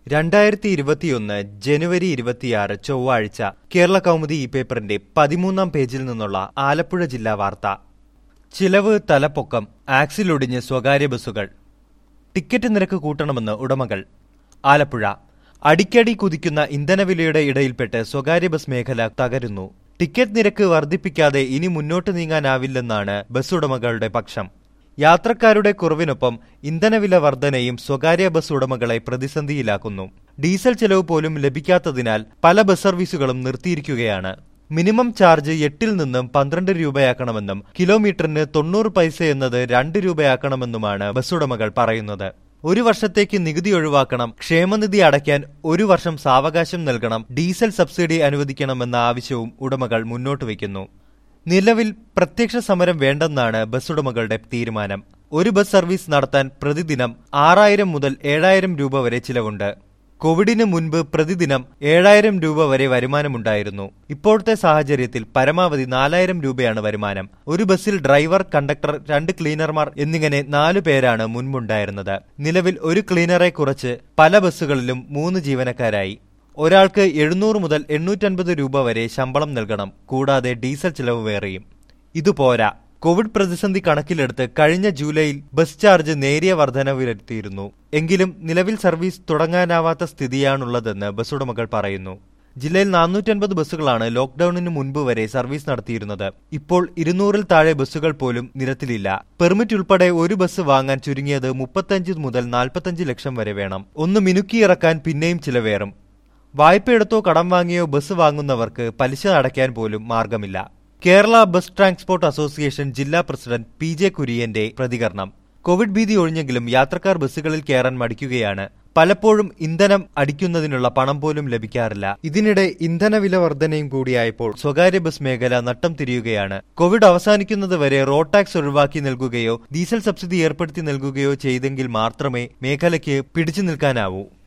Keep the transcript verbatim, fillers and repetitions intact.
രണ്ടായിരത്തി ഇരുപത്തിയൊന്ന് ജനുവരി ഇരുപത്തിയാറ് ചൊവ്വാഴ്ച കേരള കൗമുദി ഈ പേപ്പറിന്റെ പതിമൂന്നാം പേജിൽ നിന്നുള്ള ആലപ്പുഴ ജില്ലാ വാർത്ത. ചിലവ് തലപ്പൊക്കം, ആക്സിലൊടിഞ്ഞ് സ്വകാര്യ ബസ്സുകൾ. ടിക്കറ്റ് നിരക്ക് കൂട്ടണമെന്ന് ഉടമകൾ. ആലപ്പുഴ. അടിക്കടി കുതിക്കുന്ന ഇന്ധനവിലയുടെ ഇടയിൽപ്പെട്ട് സ്വകാര്യ ബസ് മേഖല തകരുന്നു. ടിക്കറ്റ് നിരക്ക് വർദ്ധിപ്പിക്കാതെ ഇനി മുന്നോട്ട് നീങ്ങാനാവില്ലെന്നാണ് ബസ് ഉടമകളുടെ പക്ഷം. യാത്രക്കാരുടെ കുറവിനൊപ്പം ഇന്ധനവില വർധനയും സ്വകാര്യ ബസ് ഉടമകളെ പ്രതിസന്ധിയിലാക്കുന്നു. ഡീസൽ ചെലവ് പോലും ലഭിക്കാത്തതിനാൽ പല ബസ് സർവീസുകളും നിർത്തിയിരിക്കുകയാണ്. മിനിമം ചാർജ് എട്ടിൽ നിന്നും പന്ത്രണ്ട് രൂപയാക്കണമെന്നും കിലോമീറ്ററിന് തൊണ്ണൂറ് പൈസ എന്നത് രണ്ട് രൂപയാക്കണമെന്നുമാണ് ബസ് ഉടമകൾ പറയുന്നത്. ഒരു വർഷത്തേക്ക് നികുതി ഒഴിവാക്കണം, ക്ഷേമനിധി അടയ്ക്കാൻ ഒരു വർഷം സാവകാശം നൽകണം, ഡീസൽ സബ്സിഡി അനുവദിക്കണമെന്ന ആവശ്യവും ഉടമകൾ മുന്നോട്ട് വയ്ക്കുന്നു. നിലവിൽ പ്രത്യക്ഷ സമരം വേണ്ടെന്നാണ് ബസ് ഉടമകളുടെ തീരുമാനം. ഒരു ബസ് സർവീസ് നടത്താൻ പ്രതിദിനം ആറായിരം മുതൽ ഏഴായിരം രൂപ വരെ ചിലവുണ്ട്. കോവിഡിന് മുൻപ് പ്രതിദിനം ഏഴായിരം രൂപ വരെ വരുമാനമുണ്ടായിരുന്നു. ഇപ്പോഴത്തെ സാഹചര്യത്തിൽ പരമാവധി നാലായിരം രൂപയാണ് വരുമാനം. ഒരു ബസ്സിൽ ഡ്രൈവർ, കണ്ടക്ടർ, രണ്ട് ക്ലീനർമാർ എന്നിങ്ങനെ നാലു പേരാണ് മുൻപുണ്ടായിരുന്നത്. നിലവിൽ ഒരു ക്ലീനറെ കുറച്ച് പല ബസ്സുകളിലും മൂന്ന് ജീവനക്കാരായി. ഒരാൾക്ക് എഴുന്നൂറ് മുതൽ എണ്ണൂറ്റൻപത് രൂപ വരെ ശമ്പളം നൽകണം. കൂടാതെ ഡീസൽ ചെലവ് വേറെയും. ഇതുപോരാ. കോവിഡ് പ്രതിസന്ധി കണക്കിലെടുത്ത് കഴിഞ്ഞ ജൂലൈയിൽ ബസ് ചാർജ് നേരിയ വർധന വരുത്തിയിരുന്നു. എങ്കിലും നിലവിൽ സർവീസ് തുടങ്ങാനാവാത്ത സ്ഥിതിയാണുള്ളതെന്ന് ബസ് ഉടമകൾ പറയുന്നു. ജില്ലയിൽ നാനൂറ്റൻപത് ബസ്സുകളാണ് ലോക്ഡൌണിന് മുൻപ് വരെ സർവീസ് നടത്തിയിരുന്നത്. ഇപ്പോൾ ഇരുന്നൂറിൽ താഴെ ബസ്സുകൾ പോലും നിരത്തിലില്ല. പെർമിറ്റ് ഉൾപ്പെടെ ഒരു ബസ് വാങ്ങാൻ ചുരുങ്ങിയത് മുപ്പത്തഞ്ച് മുതൽ നാൽപ്പത്തഞ്ച് ലക്ഷം വരെ വേണം. ഒന്ന് മിനുക്കിയിറക്കാൻ പിന്നെയും ചിലവേറും. വായ്പയെടുത്തോ കടം വാങ്ങിയോ ബസ് വാങ്ങുന്നവർക്ക് പലിശ അടയ്ക്കാൻ പോലും മാർഗമില്ല. കേരള ബസ് ട്രാൻസ്പോർട്ട് അസോസിയേഷൻ ജില്ലാ പ്രസിഡന്റ് പി ജെ കുര്യന്റെ പ്രതികരണം. കോവിഡ് ഭീതി ഒഴിഞ്ഞെങ്കിലും യാത്രക്കാർ ബസ്സുകളിൽ കയറാൻ മടിക്കുകയാണ്. പലപ്പോഴും ഇന്ധനം അടിക്കുന്നതിനുള്ള പണം പോലും ലഭിക്കാറില്ല. ഇതിനിടെ ഇന്ധനവില വർധനയും കൂടിയായപ്പോൾ സ്വകാര്യ ബസ് മേഖല നട്ടം തിരിയുകയാണ്. കോവിഡ് അവസാനിക്കുന്നതുവരെ റോഡ് ടാക്സ് ഒഴിവാക്കി നൽകുകയോ ഡീസൽ സബ്സിഡി ഏർപ്പെടുത്തി നൽകുകയോ ചെയ്തെങ്കിൽ മാത്രമേ മേഖലയ്ക്ക് പിടിച്ചു നിൽക്കാനാവൂ.